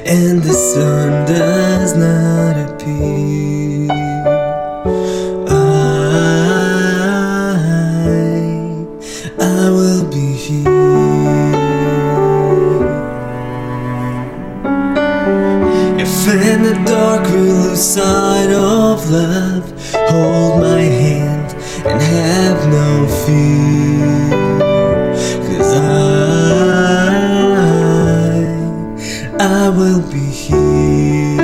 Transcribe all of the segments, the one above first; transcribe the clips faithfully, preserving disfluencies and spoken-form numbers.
and the sun does not appear, I, I will be here. If in the dark we lose sight of love, hold my hand and have no fear, 'cause I, I will be here,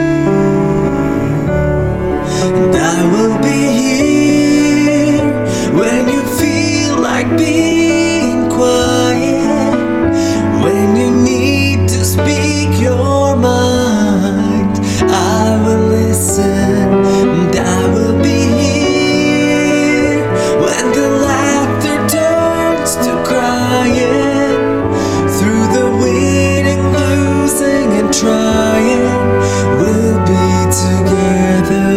and I will be here when you feel like being quiet, when you need to speak your mind. I will listen, and I will be here when the laughter turns to crying, through the winning, losing, and trying. We'll be together,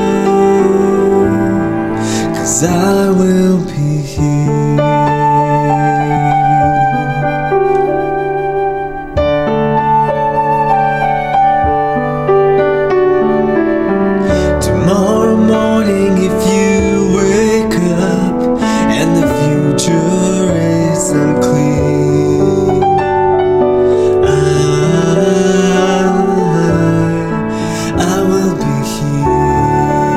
'cause I will be here. Tomorrow morning, if you wake up and the future is unclear, I, I will be here.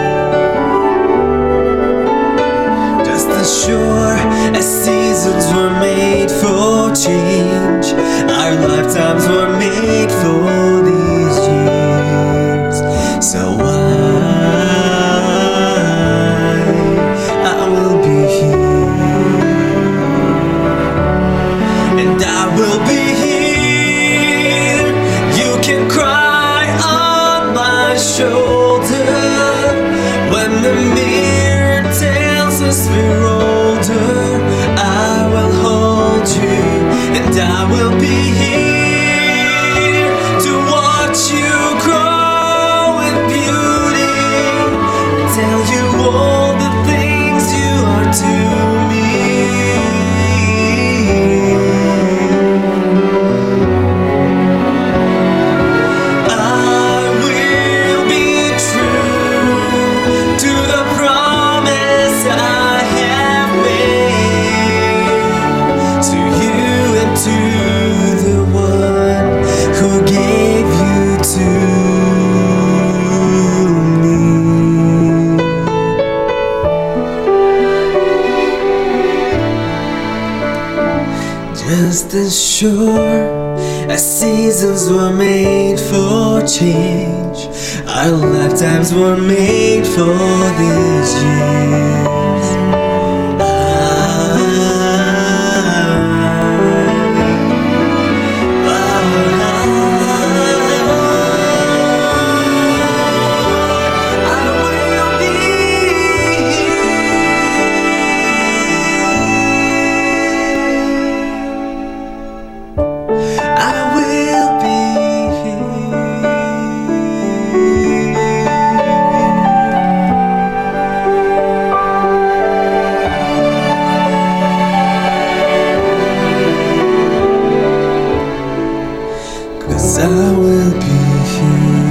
Just as sure as seasons were made for change, our lifetimes were made for these years. So I, I will be here, and I will be here. You can cry on my shoulder when the mirror tells us we're older. I will hold you, and I will be here to watch you grow in beauty, tell you all the things you are to me. I will be true to the promise I have made to you and to the one who gave you to me. Just as sure as seasons were made for change, our lifetimes were made for these years. I will be here.